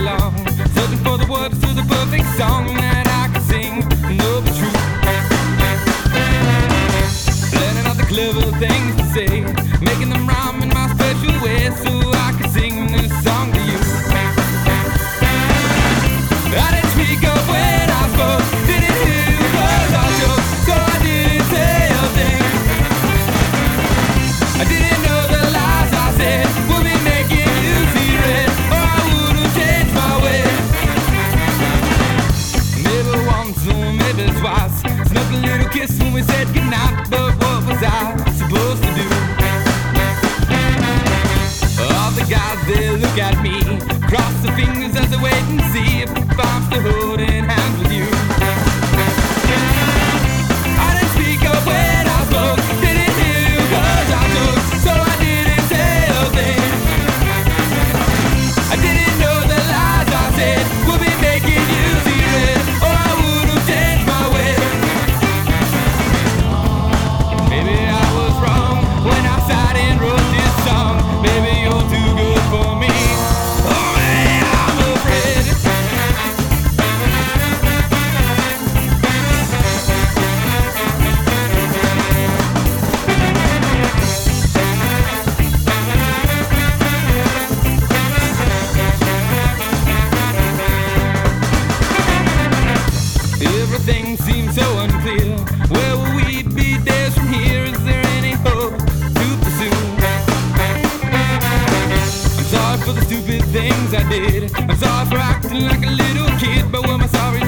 along, searching for the words to the perfect song that I can sing and know the truth. Learning all the clever things to say, making them rhyme in my special way so I can sing this song to you. I didn't speak up when I spoke, didn't hear you cause I choked, so I didn't say a thing. I didn't know the lies I said would be making you see red, or I would've changed my way. Maybe once or maybe twice, snuck a little kiss when we said goodnight, but what was I supposed to do? All the guys, they look at me, cross their fingers as they wait and see if I'm still holding hands with you. I didn't speak up when I spoke, didn't hear you cause I choked, so I didn't say a thing. I didn't know the lies I said would be making you see red, or I would've changed my way. Maybe I was wrong when I sat and wrote this song. Maybe you're too good for me. Oh man, I'm afraid. Everything seems so unclear. Where will we be days from here? Is there any hope to pursue? I'm sorry for the stupid things I did. I'm sorry for acting like a little kid, but what am I sorry